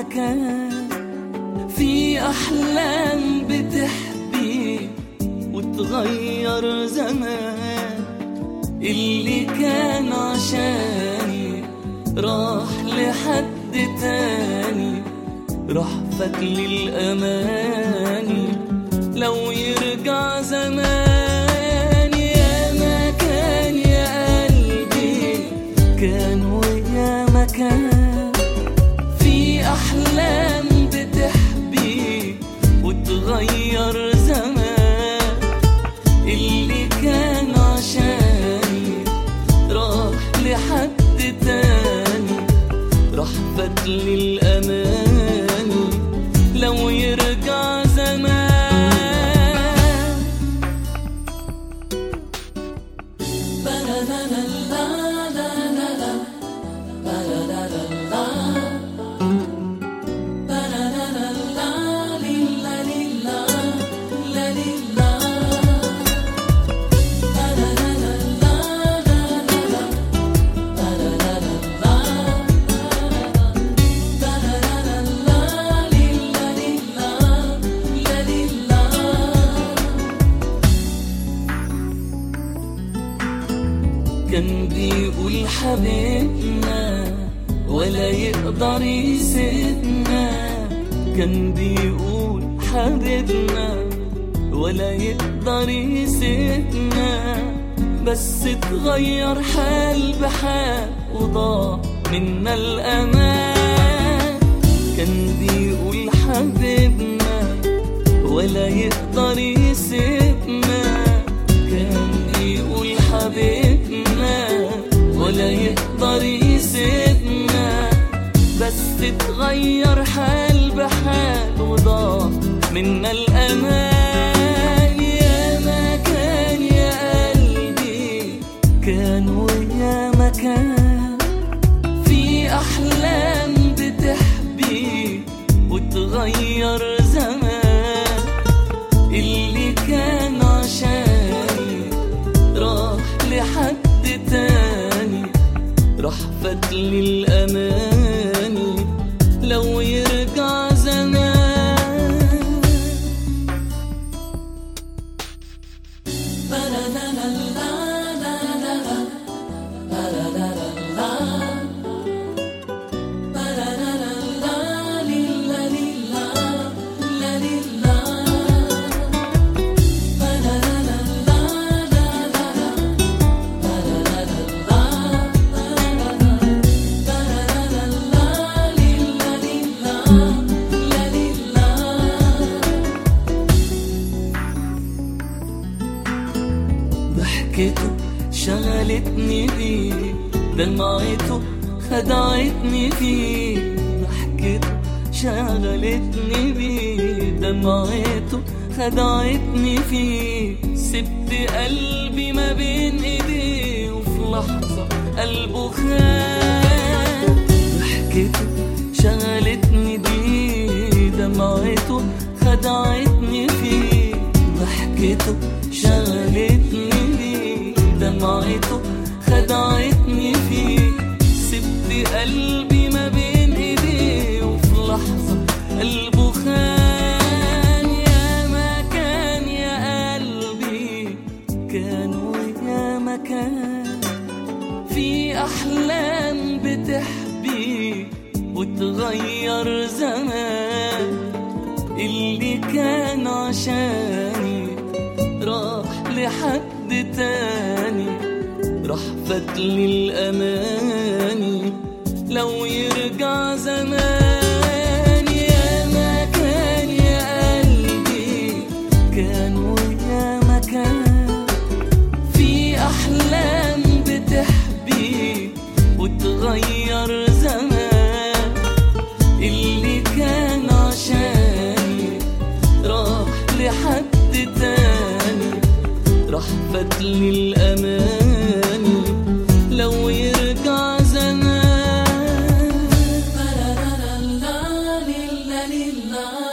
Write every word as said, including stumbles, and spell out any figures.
مكان، في أحلام بتحبي وتغير زمان. اللي كان عشاني راح لحد تاني، راح فات للأماني. لو يرجع زمان يا مكان يا قلبي كان ويا مكان، في أحلام بتحبي وتغير زمان. اللي كان عشاني راح لحد تاني، راح فات للأماني. لو يرجع زمان كان بيقول حبيبنا ولا يقدر يسيبنا، كان بيقول حبيبنا ولا يقدر يسيبنا. بس اتغير حال بحال وضاع منا الأمان. كان بيقول حبيبنا ولا يقدر يسيبنا، كان بيقول حبيبنا ولا يقدر يسيبنا. بس اتغير حال بحال وضاع منا الأمان. يا مكان يا قلبي كان ويا مكان، في أحلام بتحبي وتغير زمان. اللي كان عشاني راح لحد تاني، راح فات للأماني. لو يرجع زمان ضحكته شغلتني بيه، دمعته خدعتني فيه. ضحكته شغلتني بيه، دمعته خدعتني فيه. سبت قلبي ما بين ايديه وفي لحظة قلبه خان. ضحكته شغلتني بيه، دمعته خدعتني فيه. ضحكته شغلتني بيه، دمعته خدعتني فيه. سبت قلبي ما بين ايديه وفي لحظة قلبه خان. يا مكان يا قلبي كان ويا مكان، في أحلام بتحبي وتغير زمان. اللي كان عشاني راح لحد تاني، راح فات للأماني. لو يرجع زمان يا مكان يا قلبي كان ويا مكان، في أحلام بتحبي وتغير زمان. اللي كان عشاني راح لحد تاني، راح فات للأماني. لو يرجع زمان